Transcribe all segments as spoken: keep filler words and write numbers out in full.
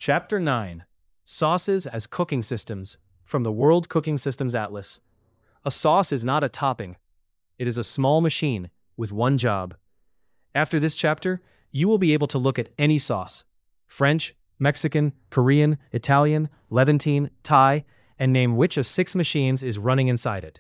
Chapter nine. Sauces as Cooking Systems, from the World Cooking Systems Atlas. A sauce is not a topping. It is a small machine with one job. After this chapter, you will be able to look at any sauce, French, Mexican, Korean, Italian, Levantine, Thai, and name which of six machines is running inside it.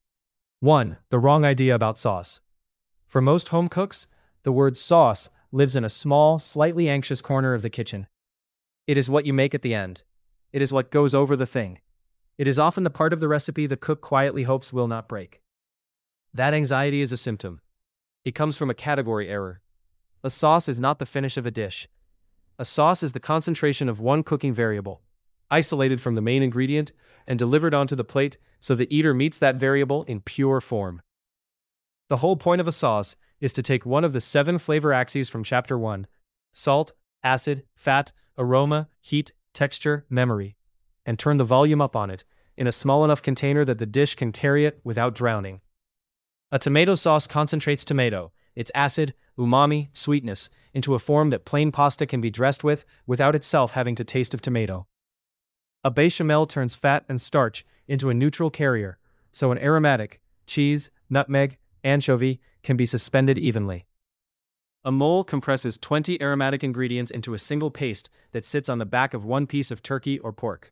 one. The wrong idea about sauce. For most home cooks, the word sauce lives in a small, slightly anxious corner of the kitchen. It is what you make at the end. It is what goes over the thing. It is often the part of the recipe the cook quietly hopes will not break. That anxiety is a symptom. It comes from a category error. A sauce is not the finish of a dish. A sauce is the concentration of one cooking variable, isolated from the main ingredient and delivered onto the plate so the eater meets that variable in pure form. The whole point of a sauce is to take one of the seven flavor axes from Chapter one, salt, acid, fat, aroma, heat, texture, memory, and turn the volume up on it in a small enough container that the dish can carry it without drowning. A tomato sauce concentrates tomato, its acid, umami, sweetness, into a form that plain pasta can be dressed with without itself having to taste of tomato. A bechamel turns fat and starch into a neutral carrier, so an aromatic, cheese, nutmeg, anchovy can be suspended evenly. A mole compresses twenty aromatic ingredients into a single paste that sits on the back of one piece of turkey or pork.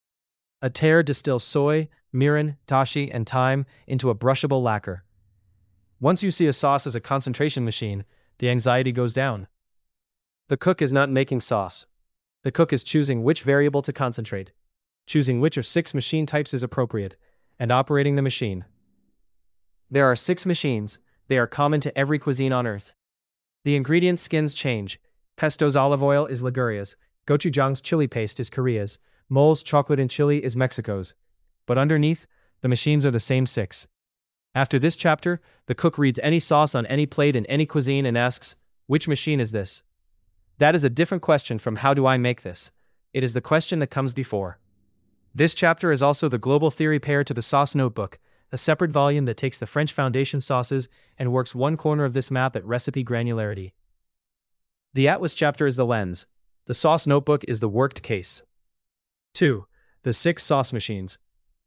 A tear distills soy, mirin, dashi, and thyme into a brushable lacquer. Once you see a sauce as a concentration machine, the anxiety goes down. The cook is not making sauce. The cook is choosing which variable to concentrate, choosing which of six machine types is appropriate, and operating the machine. There are six machines. They are common to every cuisine on earth. The ingredient skins change. Pesto's olive oil is Liguria's, gochujang's chili paste is Korea's, mole's chocolate and chili is Mexico's. But underneath, the machines are the same six. After this chapter, the cook reads any sauce on any plate in any cuisine and asks, which machine is this? That is a different question from how do I make this? It is the question that comes before. This chapter is also the global theory pair to the Sauce Notebook, a separate volume that takes the French foundation sauces and works one corner of this map at recipe granularity. The Atlas chapter is the lens. The Sauce Notebook is the worked case. two. The six sauce machines.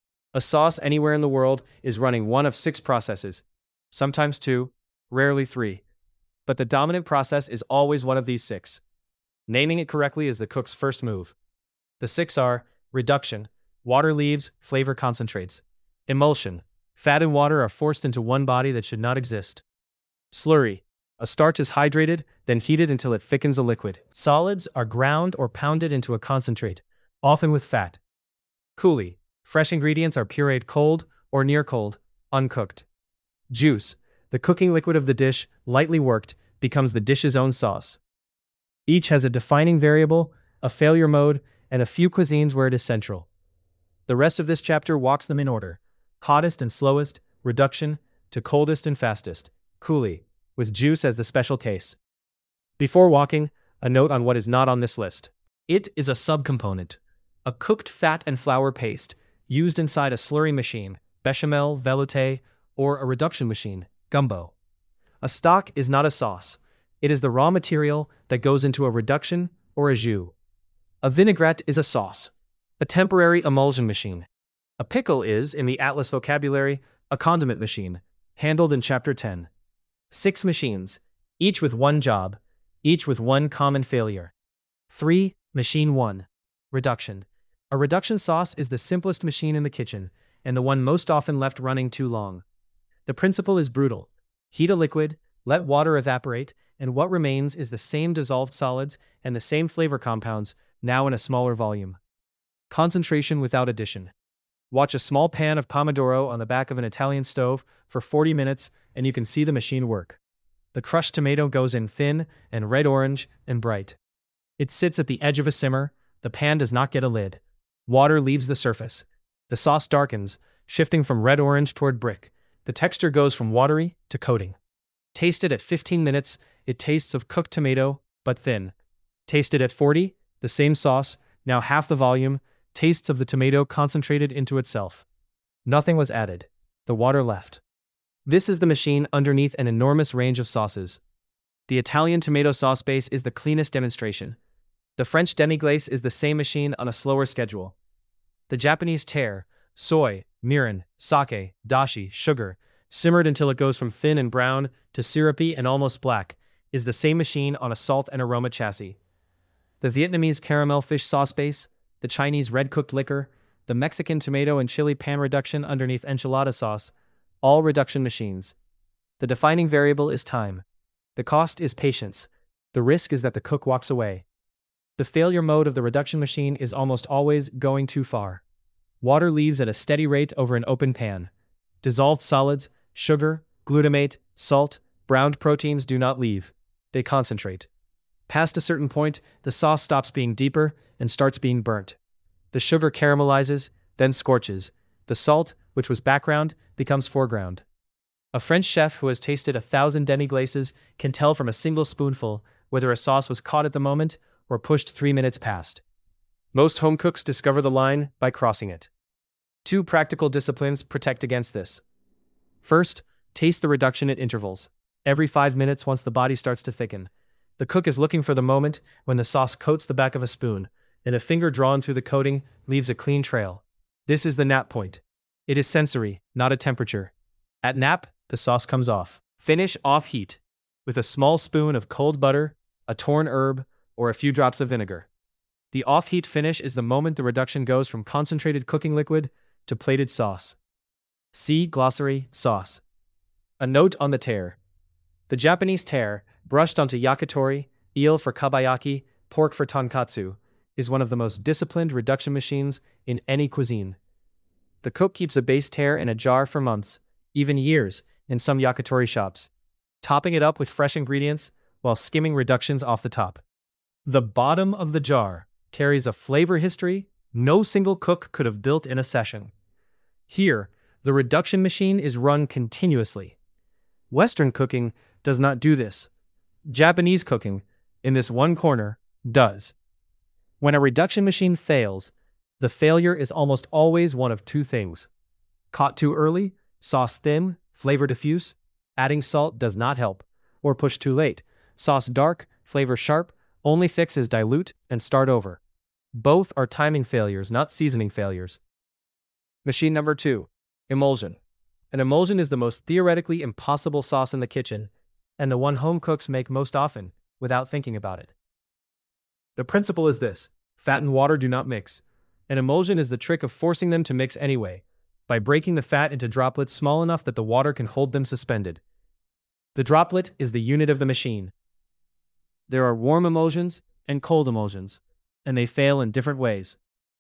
A sauce anywhere in the world is running one of six processes, sometimes two, rarely three. But the dominant process is always one of these six. Naming it correctly is the cook's first move. The six are reduction, water leaves, flavor concentrates; emulsion, fat and water are forced into one body that should not exist; slurry, a starch is hydrated, then heated until it thickens a liquid; solids are ground or pounded into a concentrate, often with fat; coulis, fresh ingredients are pureed cold or near cold, uncooked; juice, the cooking liquid of the dish, lightly worked, becomes the dish's own sauce. Each has a defining variable, a failure mode, and a few cuisines where it is central. The rest of this chapter walks them in order: hottest and slowest, reduction, to coldest and fastest, coulis, with juice as the special case. Before walking, a note on what is not on this list. It is a subcomponent, a cooked fat and flour paste, used inside a slurry machine, bechamel, velouté, or a reduction machine, gumbo. A stock is not a sauce. It is the raw material that goes into a reduction or a jus. A vinaigrette is a sauce, a temporary emulsion machine. A pickle is, in the Atlas vocabulary, a condiment machine, handled in Chapter ten. Six machines, each with one job, each with one common failure. three. Machine one. Reduction. A reduction sauce is the simplest machine in the kitchen, and the one most often left running too long. The principle is brutal. Heat a liquid, let water evaporate, and what remains is the same dissolved solids and the same flavor compounds, now in a smaller volume. Concentration without addition. Watch a small pan of pomodoro on the back of an Italian stove for forty minutes and you can see the machine work. The crushed tomato goes in thin and red-orange and bright. It sits at the edge of a simmer. The pan does not get a lid. Water leaves the surface. The sauce darkens, shifting from red-orange toward brick. The texture goes from watery to coating. Taste it at fifteen minutes, it tastes of cooked tomato, but thin. Taste it at forty, the same sauce, now half the volume, tastes of the tomato concentrated into itself. Nothing was added. The water left. This is the machine underneath an enormous range of sauces. The Italian tomato sauce base is the cleanest demonstration. The French demi-glace is the same machine on a slower schedule. The Japanese tare, soy, mirin, sake, dashi, sugar, simmered until it goes from thin and brown to syrupy and almost black, is the same machine on a salt and aroma chassis. The Vietnamese caramel fish sauce base, the Chinese red-cooked liquor, the Mexican tomato and chili pan reduction underneath enchilada sauce, all reduction machines. The defining variable is time. The cost is patience. The risk is that the cook walks away. The failure mode of the reduction machine is almost always going too far. Water leaves at a steady rate over an open pan. Dissolved solids, sugar, glutamate, salt, browned proteins do not leave. They concentrate. Past a certain point, the sauce stops being deeper and starts being burnt. The sugar caramelizes, then scorches. The salt, which was background, becomes foreground. A French chef who has tasted a thousand demi-glaces can tell from a single spoonful whether a sauce was caught at the moment or pushed three minutes past. Most home cooks discover the line by crossing it. Two practical disciplines protect against this. First, taste the reduction at intervals. Every five minutes once the body starts to thicken. The cook is looking for the moment when the sauce coats the back of a spoon, and a finger drawn through the coating leaves a clean trail. This is the nap point. It is sensory, not a temperature. At nap, the sauce comes off. Finish off heat with a small spoon of cold butter, a torn herb, or a few drops of vinegar. The off-heat finish is the moment the reduction goes from concentrated cooking liquid to plated sauce. See glossary, sauce. A note on the tare. The Japanese tare, brushed onto yakitori, eel for kabayaki, pork for tonkatsu, is one of the most disciplined reduction machines in any cuisine. The cook keeps a base tare in a jar for months, even years, in some yakitori shops, topping it up with fresh ingredients while skimming reductions off the top. The bottom of the jar carries a flavor history no single cook could have built in a session. Here, the reduction machine is run continuously. Western cooking does not do this. Japanese cooking, in this one corner, does. When a reduction machine fails, the failure is almost always one of two things. Caught too early, sauce thin, flavor diffuse, adding salt does not help, or push too late, sauce dark, flavor sharp, only fix is dilute and start over. Both are timing failures, not seasoning failures. Machine number two, emulsion. An emulsion is the most theoretically impossible sauce in the kitchen, and the one home cooks make most often, without thinking about it. The principle is this: fat and water do not mix. An emulsion is the trick of forcing them to mix anyway, by breaking the fat into droplets small enough that the water can hold them suspended. The droplet is the unit of the machine. There are warm emulsions and cold emulsions, and they fail in different ways.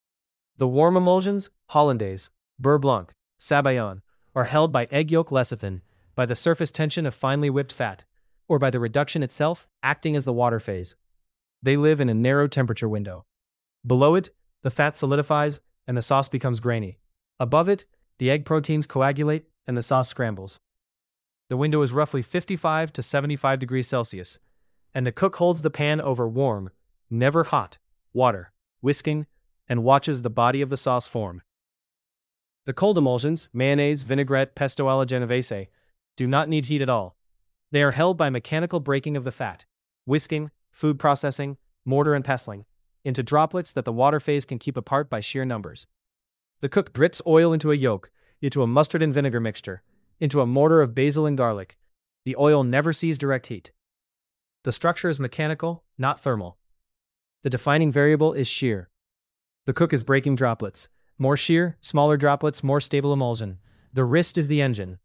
The warm emulsions, hollandaise, beurre blanc, sabayon, are held by egg yolk lecithin, by the surface tension of finely whipped fat, or by the reduction itself acting as the water phase. They live in a narrow temperature window. Below it, the fat solidifies and the sauce becomes grainy. Above it, the egg proteins coagulate and the sauce scrambles. The window is roughly fifty-five to seventy-five degrees Celsius, and the cook holds the pan over warm, never hot, water, whisking, and watches the body of the sauce form. The cold emulsions, mayonnaise, vinaigrette, pesto alla genovese, do not need heat at all. They are held by mechanical breaking of the fat, whisking, food processing, mortar and pestling, into droplets that the water phase can keep apart by sheer numbers. The cook drips oil into a yolk, into a mustard and vinegar mixture, into a mortar of basil and garlic. The oil never sees direct heat. The structure is mechanical, not thermal. The defining variable is shear. The cook is breaking droplets. More shear, smaller droplets, more stable emulsion. The wrist is the engine.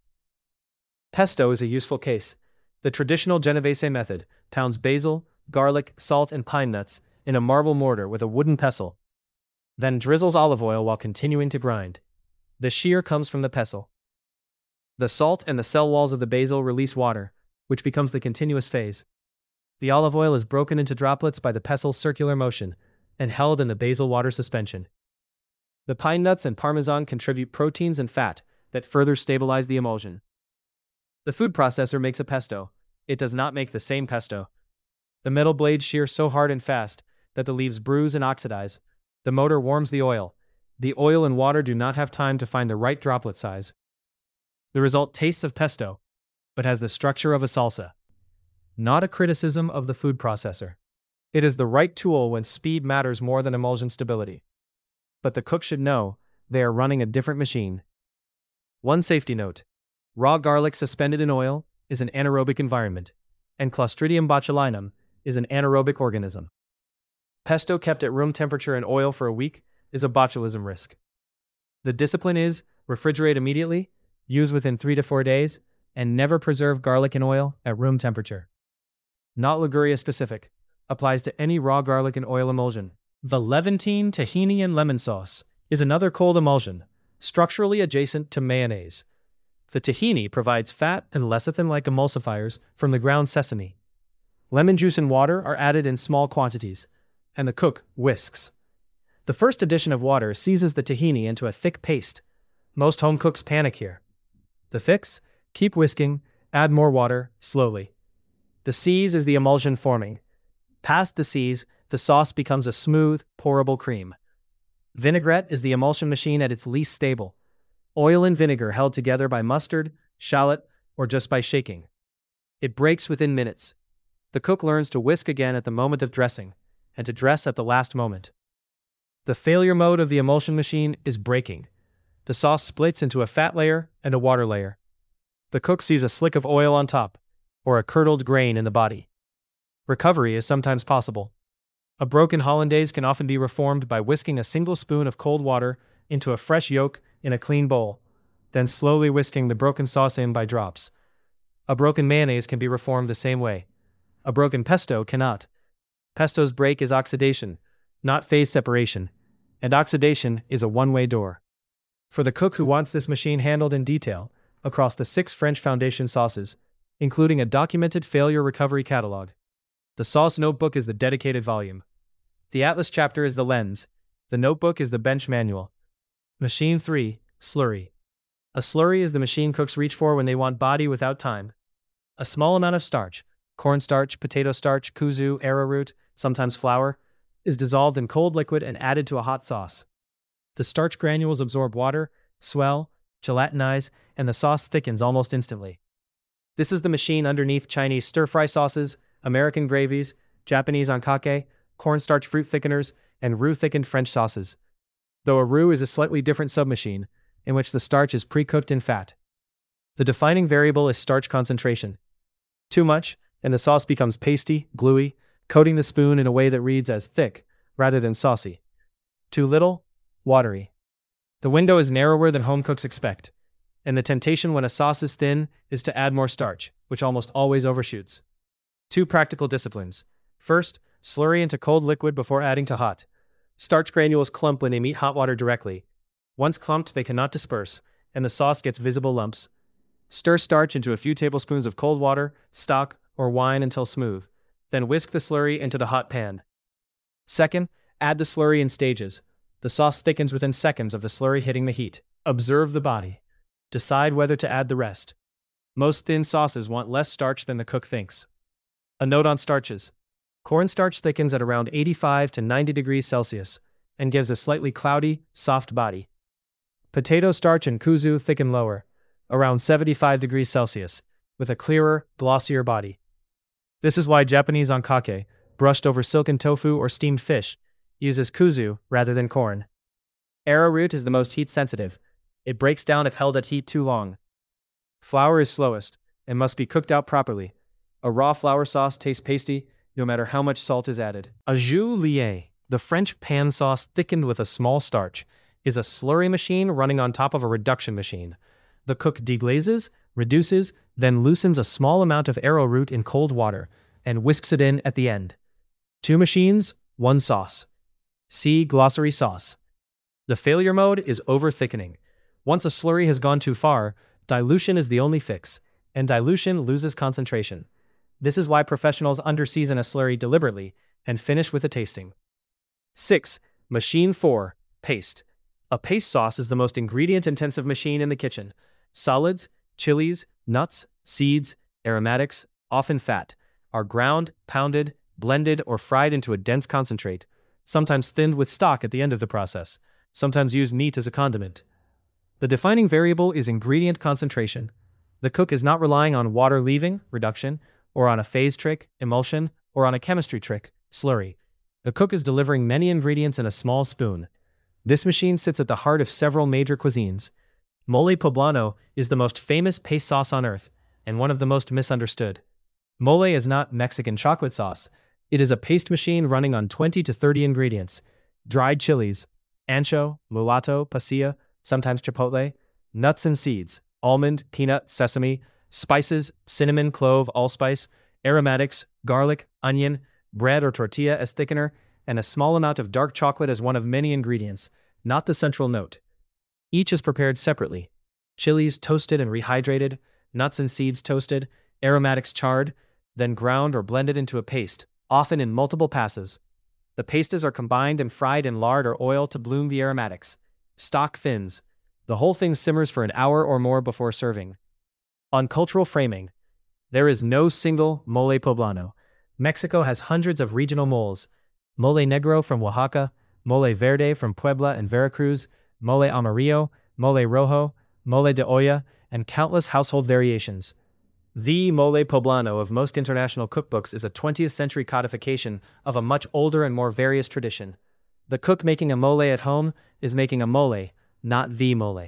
Pesto is a useful case. The traditional Genovese method pounds basil, garlic, salt, and pine nuts in a marble mortar with a wooden pestle, then drizzles olive oil while continuing to grind. The shear comes from the pestle. The salt and the cell walls of the basil release water, which becomes the continuous phase. The olive oil is broken into droplets by the pestle's circular motion and held in the basil water suspension. The pine nuts and parmesan contribute proteins and fat that further stabilize the emulsion. The food processor makes a pesto. It does not make the same pesto. The metal blades shear so hard and fast that the leaves bruise and oxidize. The motor warms the oil. The oil and water do not have time to find the right droplet size. The result tastes of pesto, but has the structure of a salsa. Not a criticism of the food processor. It is the right tool when speed matters more than emulsion stability. But the cook should know they are running a different machine. One safety note: raw garlic suspended in oil is an anaerobic environment, and Clostridium botulinum is an anaerobic organism. Pesto kept at room temperature in oil for a week is a botulism risk. The discipline is refrigerate immediately, use within three to four days, and never preserve garlic in oil at room temperature. Not Liguria specific, applies to any raw garlic and oil emulsion. The Levantine tahini and lemon sauce is another cold emulsion, structurally adjacent to mayonnaise. The tahini provides fat and lecithin-like emulsifiers from the ground sesame. Lemon juice and water are added in small quantities, and the cook whisks. The first addition of water seizes the tahini into a thick paste. Most home cooks panic here. The fix? Keep whisking, add more water, slowly. The seize is the emulsion forming. Past the seize, the sauce becomes a smooth, pourable cream. Vinaigrette is the emulsion machine at its least stable. Oil and vinegar held together by mustard, shallot, or just by shaking. It breaks within minutes. The cook learns to whisk again at the moment of dressing, and to dress at the last moment. The failure mode of the emulsion machine is breaking. The sauce splits into a fat layer and a water layer. The cook sees a slick of oil on top, or a curdled grain in the body. Recovery is sometimes possible. A broken hollandaise can often be reformed by whisking a single spoon of cold water into a fresh yolk in a clean bowl, then slowly whisking the broken sauce in by drops. A broken mayonnaise can be reformed the same way. A broken pesto cannot. Pesto's break is oxidation, not phase separation, and oxidation is a one-way door. For the cook who wants this machine handled in detail, across the six French foundation sauces, including a documented failure recovery catalog. The sauce notebook is the dedicated volume. The Atlas chapter is the lens. The notebook is the bench manual. Machine three, slurry. A slurry is the machine cooks reach for when they want body without time. A small amount of starch, cornstarch, potato starch, kuzu, arrowroot, sometimes flour, is dissolved in cold liquid and added to a hot sauce. The starch granules absorb water, swell, gelatinize, and the sauce thickens almost instantly. This is the machine underneath Chinese stir-fry sauces, American gravies, Japanese onkake, cornstarch fruit thickeners, and roux-thickened French sauces. Though a roux is a slightly different submachine, in which the starch is pre-cooked in fat. The defining variable is starch concentration. Too much, and the sauce becomes pasty, gluey, coating the spoon in a way that reads as thick, rather than saucy. Too little, watery. The window is narrower than home cooks expect, and the temptation when a sauce is thin is to add more starch, which almost always overshoots. Two practical disciplines. First, slurry into cold liquid before adding to hot. Starch granules clump when they meet hot water directly. Once clumped, they cannot disperse, and the sauce gets visible lumps. Stir starch into a few tablespoons of cold water, stock, or wine until smooth. Then whisk the slurry into the hot pan. Second, add the slurry in stages. The sauce thickens within seconds of the slurry hitting the heat. Observe the body. Decide whether to add the rest. Most thin sauces want less starch than the cook thinks. A note on starches. Cornstarch thickens at around eighty-five to ninety degrees Celsius and gives a slightly cloudy, soft body. Potato starch and kuzu thicken lower, around seventy-five degrees Celsius, with a clearer, glossier body. This is why Japanese onkake, brushed over silken tofu or steamed fish, uses kuzu rather than corn. Arrowroot is the most heat-sensitive. It breaks down if held at heat too long. Flour is slowest and must be cooked out properly. A raw flour sauce tastes pasty, no matter how much salt is added. A jus lié, the French pan sauce thickened with a small starch, is a slurry machine running on top of a reduction machine. The cook deglazes, reduces, then loosens a small amount of arrowroot in cold water and whisks it in at the end. Two machines, one sauce. See glossary sauce. The failure mode is over-thickening. Once a slurry has gone too far, dilution is the only fix, and dilution loses concentration. This is why professionals underseason a slurry deliberately and finish with a tasting. six. Machine four, paste. A paste sauce is the most ingredient-intensive machine in the kitchen. Solids, chilies, nuts, seeds, aromatics, often fat, are ground, pounded, blended, or fried into a dense concentrate, sometimes thinned with stock at the end of the process, sometimes used neat as a condiment. The defining variable is ingredient concentration. The cook is not relying on water leaving, reduction, or on a phase trick, emulsion, or on a chemistry trick, slurry. The cook is delivering many ingredients in a small spoon. This machine sits at the heart of several major cuisines. Mole poblano is the most famous paste sauce on earth, and one of the most misunderstood. Mole is not Mexican chocolate sauce. It is a paste machine running on twenty to thirty ingredients. Dried chilies, ancho, mulatto, pasilla, sometimes chipotle, nuts and seeds, almond, peanut, sesame, spices, cinnamon, clove, allspice, aromatics, garlic, onion, bread or tortilla as thickener, and a small amount of dark chocolate as one of many ingredients, not the central note. Each is prepared separately. Chilies toasted and rehydrated, nuts and seeds toasted, aromatics charred, then ground or blended into a paste, often in multiple passes. The pastes are combined and fried in lard or oil to bloom the aromatics. Stock fins. The whole thing simmers for an hour or more before serving. On cultural framing, there is no single mole poblano. Mexico has hundreds of regional moles. Mole negro from Oaxaca, mole verde from Puebla and Veracruz, mole amarillo, mole rojo, mole de olla, and countless household variations. The mole poblano of most international cookbooks is a twentieth century codification of a much older and more various tradition. The cook making a mole at home is making a mole, not the mole.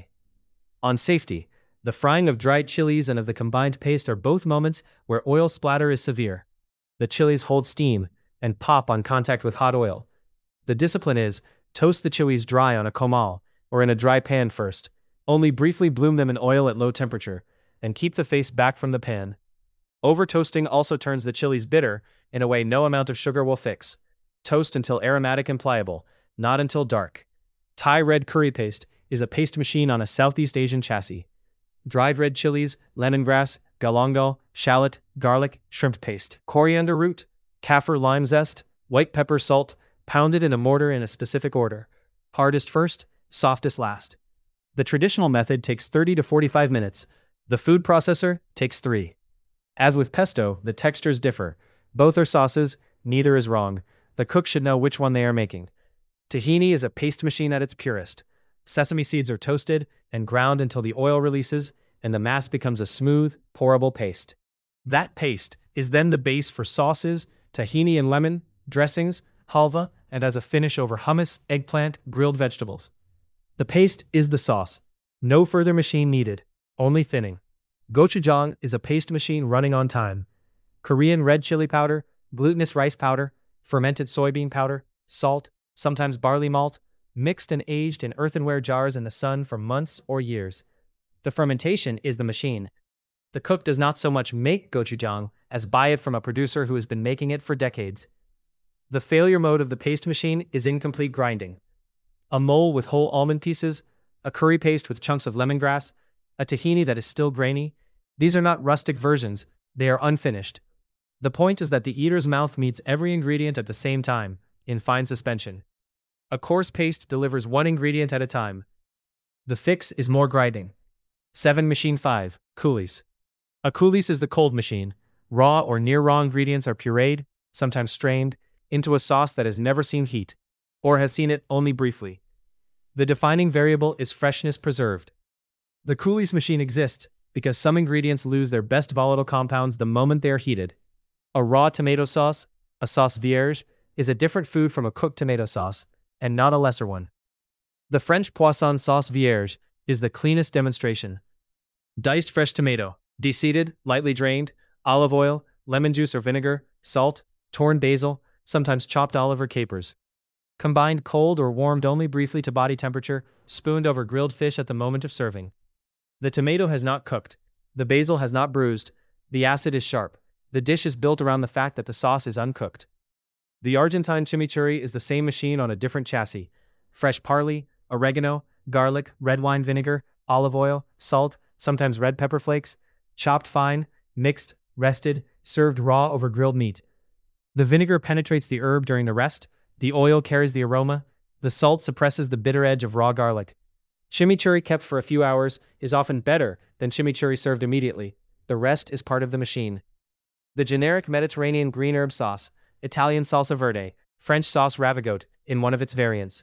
On safety, the frying of dried chilies and of the combined paste are both moments where oil splatter is severe. The chilies hold steam and pop on contact with hot oil. The discipline is, toast the chilies dry on a comal, or in a dry pan first, only briefly bloom them in oil at low temperature, and keep the face back from the pan. Over-toasting also turns the chilies bitter in a way no amount of sugar will fix. Toast until aromatic and pliable, not until dark. Thai red curry paste is a paste machine on a Southeast Asian chassis. Dried red chilies, lemongrass, galangal, shallot, garlic, shrimp paste, coriander root, kaffir lime zest, white pepper salt, pounded in a mortar in a specific order. Hardest first, softest last. The traditional method takes thirty to forty-five minutes. The food processor takes three. As with pesto, the textures differ. Both are sauces, neither is wrong. The cook should know which one they are making. Tahini is a paste machine at its purest. Sesame seeds are toasted and ground until the oil releases and the mass becomes a smooth, pourable paste. That paste is then the base for sauces, tahini and lemon, dressings, halva, and as a finish over hummus, eggplant, grilled vegetables. The paste is the sauce. No further machine needed, only thinning. Gochujang is a paste machine running on time. Korean red chili powder, glutinous rice powder, fermented soybean powder, salt, sometimes barley malt, mixed and aged in earthenware jars in the sun for months or years. The fermentation is the machine. The cook does not so much make gochujang as buy it from a producer who has been making it for decades. The failure mode of the paste machine is incomplete grinding. A mole with whole almond pieces, a curry paste with chunks of lemongrass, a tahini that is still grainy. These are not rustic versions, they are unfinished. The point is that the eater's mouth meets every ingredient at the same time, in fine suspension. A coarse paste delivers one ingredient at a time. The fix is more grinding. seven Machine five. Coulis. A coulis is the cold machine. Raw or near-raw ingredients are pureed, sometimes strained, into a sauce that has never seen heat, or has seen it only briefly. The defining variable is freshness preserved. The coulis machine exists because some ingredients lose their best volatile compounds the moment they are heated. A raw tomato sauce, a sauce vierge, is a different food from a cooked tomato sauce, and not a lesser one. The French poisson sauce vierge is the cleanest demonstration. Diced fresh tomato, deseeded, lightly drained, olive oil, lemon juice or vinegar, salt, torn basil, sometimes chopped olive or capers. Combined cold or warmed only briefly to body temperature, spooned over grilled fish at the moment of serving. The tomato has not cooked. The basil has not bruised. The acid is sharp. The dish is built around the fact that the sauce is uncooked. The Argentine chimichurri is the same machine on a different chassis. Fresh parsley, oregano, garlic, red wine vinegar, olive oil, salt, sometimes red pepper flakes, chopped fine, mixed, rested, served raw over grilled meat. The vinegar penetrates the herb during the rest, the oil carries the aroma, the salt suppresses the bitter edge of raw garlic. Chimichurri kept for a few hours is often better than chimichurri served immediately. The rest is part of the machine. The generic Mediterranean green herb sauce, Italian salsa verde, French sauce ravigote, in one of its variants,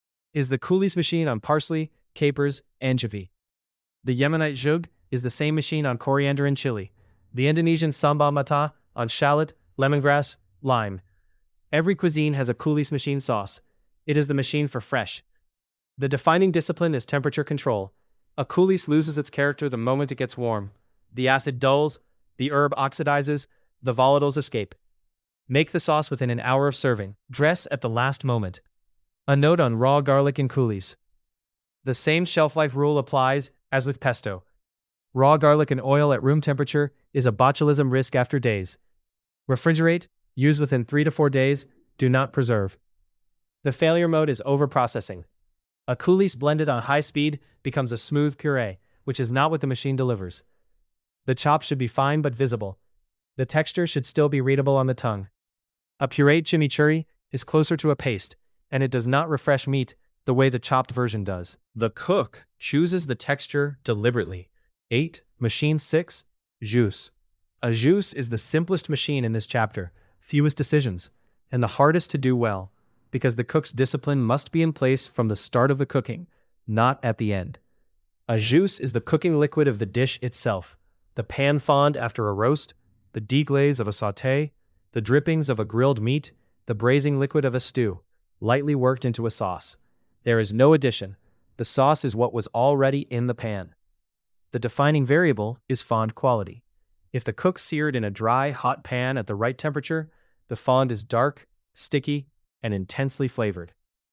is the coulis machine on parsley, capers, anchovy. The Yemenite zhug is the same machine on coriander and chili. The Indonesian sambal mata on shallot, lemongrass, lime. Every cuisine has a coulis machine sauce. It is the machine for fresh. The defining discipline is temperature control. A coulis loses its character the moment it gets warm. The acid dulls, the herb oxidizes, the volatiles escape. Make the sauce within an hour of serving. Dress at the last moment. A note on raw garlic in coulis. The same shelf life rule applies as with pesto. Raw garlic in oil at room temperature is a botulism risk after days. Refrigerate, use within three to four days, do not preserve. The failure mode is overprocessing. A coulis blended on high speed becomes a smooth puree, which is not what the machine delivers. The chop should be fine but visible. The texture should still be readable on the tongue. A pureed chimichurri is closer to a paste, and it does not refresh meat the way the chopped version does. The cook chooses the texture deliberately. eight. Machine six. Juice. A juice is the simplest machine in this chapter, fewest decisions, and the hardest to do well, because the cook's discipline must be in place from the start of the cooking, not at the end. A juice is the cooking liquid of the dish itself, the pan fond after a roast, the deglaze of a sauté, the drippings of a grilled meat, the braising liquid of a stew, lightly worked into a sauce. There is no addition. The sauce is what was already in the pan. The defining variable is fond quality. If the cook seared in a dry, hot pan at the right temperature, the fond is dark, sticky, and intensely flavored.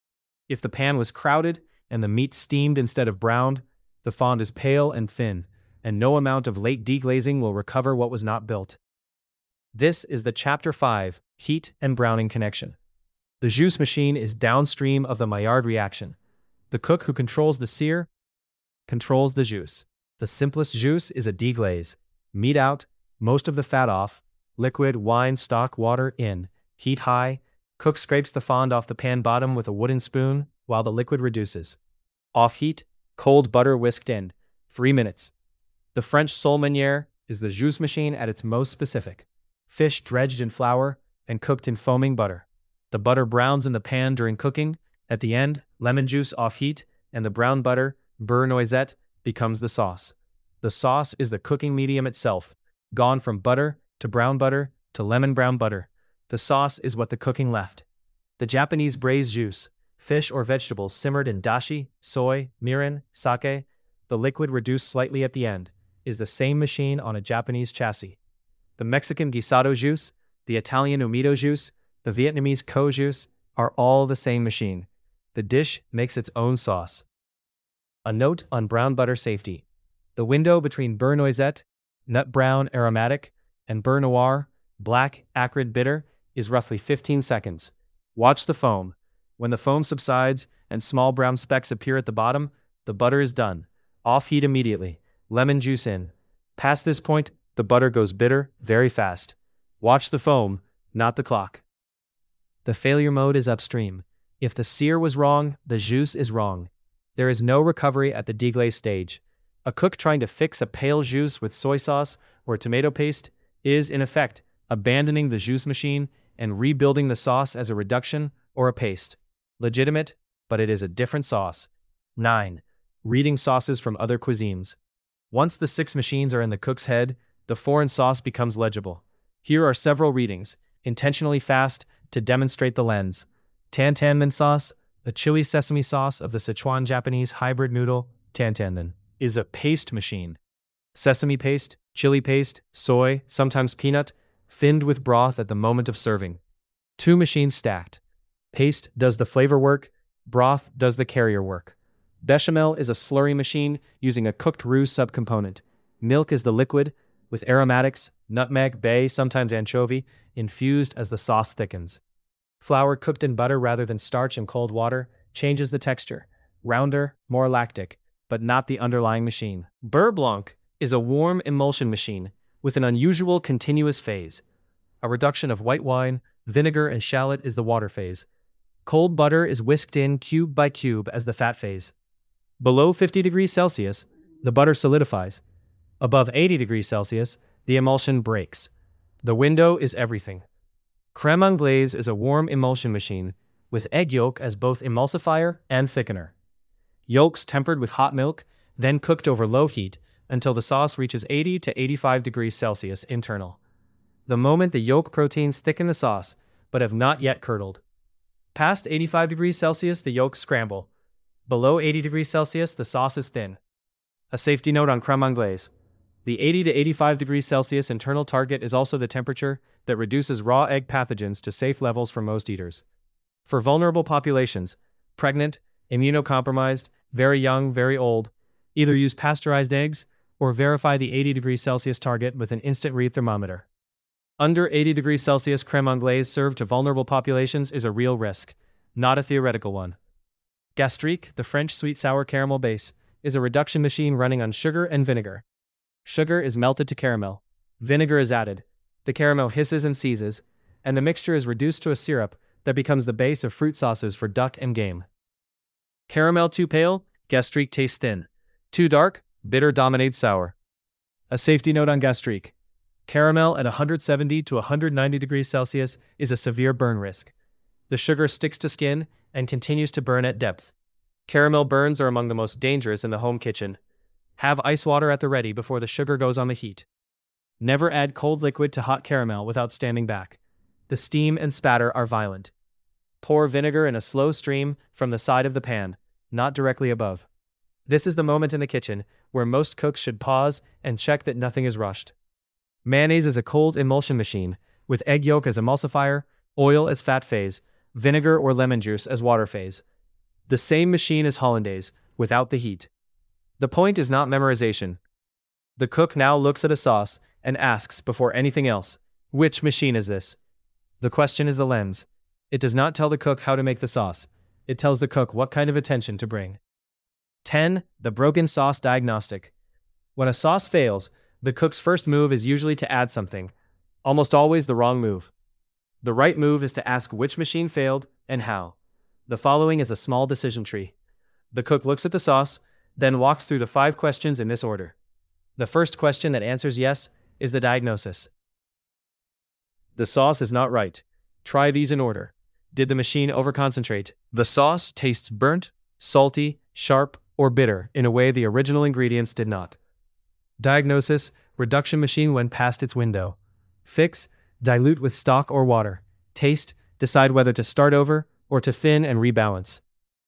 If the pan was crowded and the meat steamed instead of browned, the fond is pale and thin, and no amount of late deglazing will recover what was not built. This is the Chapter five, Heat and Browning Connection. The juice machine is downstream of the Maillard reaction. The cook who controls the sear controls the juice. The simplest juice is a deglaze. Meat out, most of the fat off, liquid wine stock water in, heat high, cook scrapes the fond off the pan bottom with a wooden spoon while the liquid reduces. Off heat, cold butter whisked in, three minutes. The French sole meunière is the juice machine at its most specific. Fish dredged in flour and cooked in foaming butter. The butter browns in the pan during cooking. At the end, lemon juice off heat, and the brown butter, beurre noisette, becomes the sauce. The sauce is the cooking medium itself, gone from butter to brown butter to lemon brown butter. The sauce is what the cooking left. The Japanese braised juice, fish or vegetables simmered in dashi, soy, mirin, sake, the liquid reduced slightly at the end, is the same machine on a Japanese chassis. The Mexican guisado juice, the Italian umido juice, the Vietnamese co juice are all the same machine. The dish makes its own sauce. A note on brown butter safety. The window between beurre noisette, nut brown aromatic, and beurre noir, black, acrid bitter, is roughly fifteen seconds. Watch the foam. When the foam subsides and small brown specks appear at the bottom, the butter is done. Off heat immediately. Lemon juice in. Past this point, the butter goes bitter very fast. Watch the foam, not the clock. The failure mode is upstream. If the sear was wrong, the juice is wrong. There is no recovery at the deglaze stage. A cook trying to fix a pale juice with soy sauce or tomato paste is, in effect, abandoning the juice machine and rebuilding the sauce as a reduction or a paste. Legitimate, but it is a different sauce. nine. Reading sauces from other cuisines. Once the six machines are in the cook's head, the foreign sauce becomes legible. Here are several readings, intentionally fast, to demonstrate the lens. Tantanmen sauce, the chili sesame sauce of the Sichuan Japanese hybrid noodle, tantanmen, is a paste machine. Sesame paste, chili paste, soy, sometimes peanut, thinned with broth at the moment of serving. Two machines stacked. Paste does the flavor work, broth does the carrier work. Bechamel is a slurry machine using a cooked roux subcomponent. Milk is the liquid, with aromatics, nutmeg, bay, sometimes anchovy, infused as the sauce thickens. Flour cooked in butter rather than starch and cold water changes the texture. Rounder, more lactic, but not the underlying machine. Beurre blanc is a warm emulsion machine with an unusual continuous phase. A reduction of white wine, vinegar, and shallot is the water phase. Cold butter is whisked in cube by cube as the fat phase. Below fifty degrees Celsius, the butter solidifies. Above eighty degrees Celsius, the emulsion breaks. The window is everything. Crème anglaise is a warm emulsion machine with egg yolk as both emulsifier and thickener. Yolks tempered with hot milk, then cooked over low heat until the sauce reaches eighty to eighty-five degrees Celsius internal. The moment the yolk proteins thicken the sauce, but have not yet curdled. Past eighty-five degrees Celsius, the yolks scramble. Below eighty degrees Celsius, the sauce is thin. A safety note on crème anglaise. The eighty to eighty-five degrees Celsius internal target is also the temperature that reduces raw egg pathogens to safe levels for most eaters. For vulnerable populations, pregnant, immunocompromised, very young, very old, either use pasteurized eggs or verify the eighty degrees Celsius target with an instant read thermometer. Under eighty degrees Celsius crème anglaise served to vulnerable populations is a real risk, not a theoretical one. Gastrique, the French sweet-sour caramel base, is a reduction machine running on sugar and vinegar. Sugar is melted to caramel. Vinegar is added. The caramel hisses and seizes, and the mixture is reduced to a syrup that becomes the base of fruit sauces for duck and game. Caramel too pale, gastrique tastes thin. Too dark, bitter dominates sour. A safety note on gastrique. Caramel at one hundred seventy to one hundred ninety degrees Celsius is a severe burn risk. The sugar sticks to skin and continues to burn at depth. Caramel burns are among the most dangerous in the home kitchen. Have ice water at the ready before the sugar goes on the heat. Never add cold liquid to hot caramel without standing back. The steam and spatter are violent. Pour vinegar in a slow stream from the side of the pan, not directly above. This is the moment in the kitchen where most cooks should pause and check that nothing is rushed. Mayonnaise is a cold emulsion machine, with egg yolk as emulsifier, oil as fat phase, vinegar or lemon juice as water phase. The same machine as hollandaise, without the heat. The point is not memorization. The cook now looks at a sauce and asks, before anything else, which machine is this? The question is the lens. It does not tell the cook how to make the sauce. It tells the cook what kind of attention to bring. ten. The broken sauce diagnostic. When a sauce fails, the cook's first move is usually to add something. Almost always the wrong move. The right move is to ask which machine failed and how. The following is a small decision tree. The cook looks at the sauce, then walks through the five questions in this order. The first question that answers yes is the diagnosis. The sauce is not right. Try these in order. Did the machine overconcentrate? The sauce tastes burnt, salty, sharp, or bitter in a way the original ingredients did not. Diagnosis, reduction machine went past its window. Fix, dilute with stock or water. Taste, decide whether to start over or to thin and rebalance.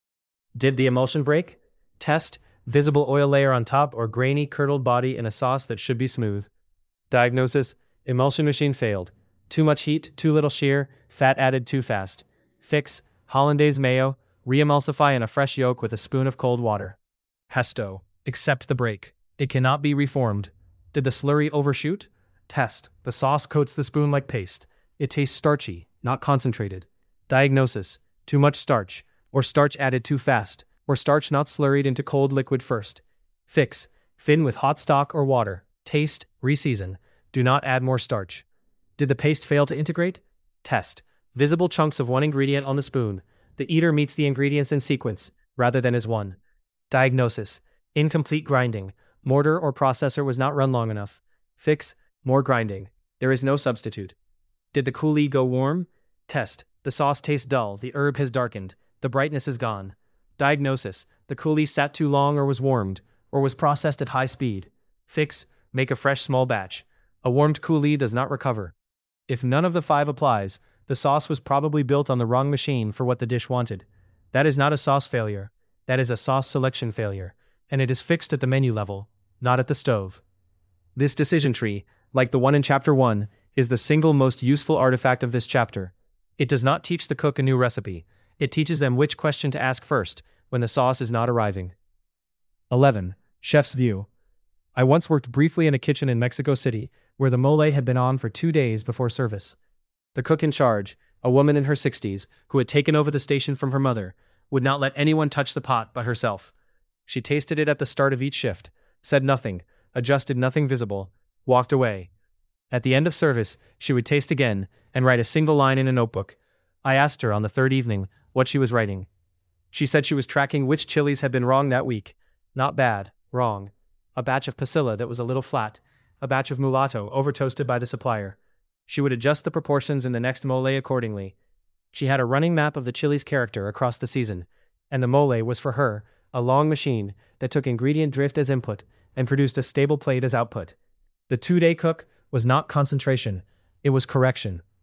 Did the emulsion break? Test, visible oil layer on top or grainy, curdled body in a sauce that should be smooth. Diagnosis, emulsion machine failed. Too much heat, too little shear, fat added too fast. Fix, hollandaise mayo, re-emulsify in a fresh yolk with a spoon of cold water. Pesto, accept the break. It cannot be reformed. Did the slurry overshoot? Test, the sauce coats the spoon like paste. It tastes starchy, not concentrated. Diagnosis, too much starch, or starch added too fast, or starch not slurried into cold liquid first. Fix, thin with hot stock or water. Taste, reseason. Do not add more starch. Did the paste fail to integrate? Test, visible chunks of one ingredient on the spoon. The eater meets the ingredients in sequence, rather than as one. Diagnosis, incomplete grinding. Mortar or processor was not run long enough. Fix, more grinding. There is no substitute. Did the coulis go warm? Test, the sauce tastes dull, the herb has darkened, the brightness is gone. Diagnosis, the coulis sat too long or was warmed, or was processed at high speed. Fix, make a fresh small batch. A warmed coulis does not recover. If none of the five applies, the sauce was probably built on the wrong machine for what the dish wanted. That is not a sauce failure. That is a sauce selection failure, and it is fixed at the menu level, not at the stove. This decision tree, like the one in Chapter one, is the single most useful artifact of this chapter. It does not teach the cook a new recipe. It teaches them which question to ask first when the sauce is not arriving. eleven. Chef's view. I once worked briefly in a kitchen in Mexico City where the mole had been on for two days before service. The cook in charge, a woman in her sixties who had taken over the station from her mother, would not let anyone touch the pot but herself. She tasted it at the start of each shift, said nothing, adjusted nothing visible, walked away. At the end of service, she would taste again and write a single line in a notebook. I asked her on the third evening what she was writing. She said she was tracking which chilies had been wrong that week. Not bad, wrong. A batch of pasilla that was a little flat, a batch of mulatto over-toasted by the supplier. She would adjust the proportions in the next mole accordingly. She had a running map of the chili's character across the season, and the mole was for her a long machine that took ingredient drift as input and produced a stable plate as output. The two-day cook was not concentration, it was correction.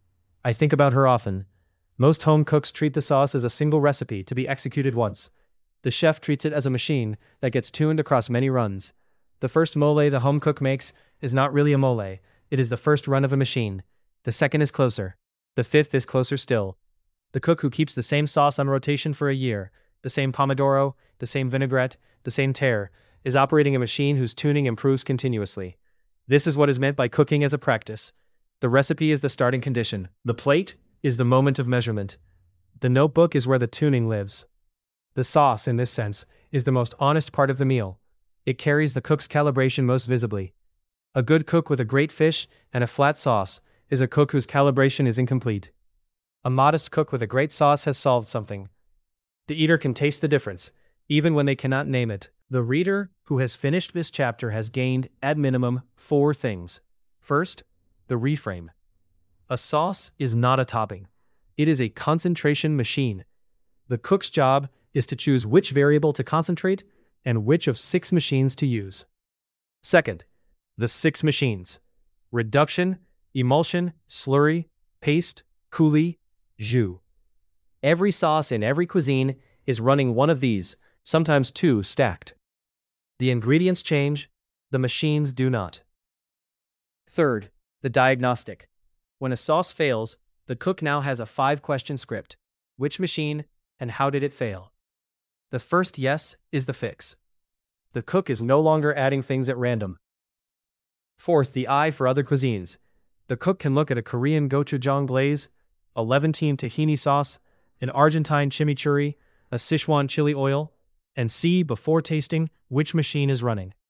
I think about her often. Most home cooks treat the sauce as a single recipe to be executed once. The chef treats it as a machine that gets tuned across many runs. The first mole the home cook makes is not really a mole, it is the first run of a machine. The second is closer. The fifth is closer still. The cook who keeps the same sauce on rotation for a year, the same pomodoro, the same vinaigrette, the same tear, is operating a machine whose tuning improves continuously. This is what is meant by cooking as a practice. The recipe is the starting condition. The plate is the moment of measurement. The notebook is where the tuning lives. The sauce, in this sense, is the most honest part of the meal. It carries the cook's calibration most visibly. A good cook with a great fish and a flat sauce is a cook whose calibration is incomplete. A modest cook with a great sauce has solved something. The eater can taste the difference, even when they cannot name it. The reader who has finished this chapter has gained, at minimum, four things. First, the reframe. A sauce is not a topping. It is a concentration machine. The cook's job is to choose which variable to concentrate and which of six machines to use. Second, the six machines. Reduction, emulsion, slurry, paste, coulis, jus. Every sauce in every cuisine is running one of these, sometimes two stacked. The ingredients change, the machines do not. Third, the diagnostic. When a sauce fails, the cook now has a five-question script. Which machine and how did it fail? The first yes is the fix. The cook is no longer adding things at random. Fourth, the eye for other cuisines. The cook can look at a Korean gochujang glaze, a Levantine tahini sauce, an Argentine chimichurri, a Sichuan chili oil, and see, before tasting, which machine is running.